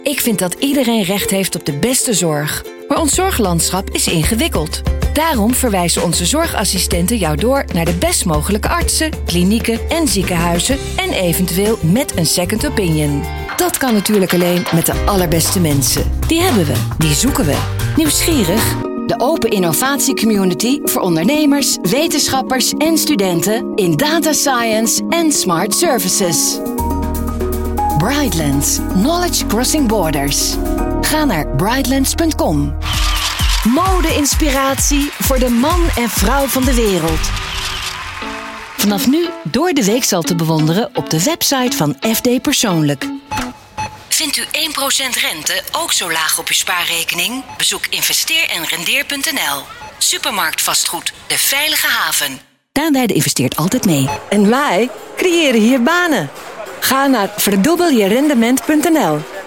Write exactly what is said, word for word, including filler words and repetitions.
Ik vind dat iedereen recht heeft op de beste zorg. Maar ons zorglandschap is ingewikkeld. Daarom verwijzen onze zorgassistenten jou door naar de best mogelijke artsen, klinieken en ziekenhuizen en eventueel met een second opinion. Dat kan natuurlijk alleen met de allerbeste mensen. Die hebben we, die zoeken we. Nieuwsgierig? De open innovatiecommunity voor ondernemers, wetenschappers en studenten in data science en smart services. Brightlands. Knowledge Crossing Borders. Ga naar brightlands punt com. Mode-inspiratie voor de man en vrouw van de wereld. Vanaf nu door de week zal te bewonderen op de website van F D Persoonlijk. Vindt u één procent rente ook zo laag op uw spaarrekening? Bezoek investeer en rendeer punt n l. Supermarkt Vastgoed, de veilige haven. Daanwijde investeert altijd mee. En wij creëren hier banen. Ga naar verdubbeljerendement punt n l.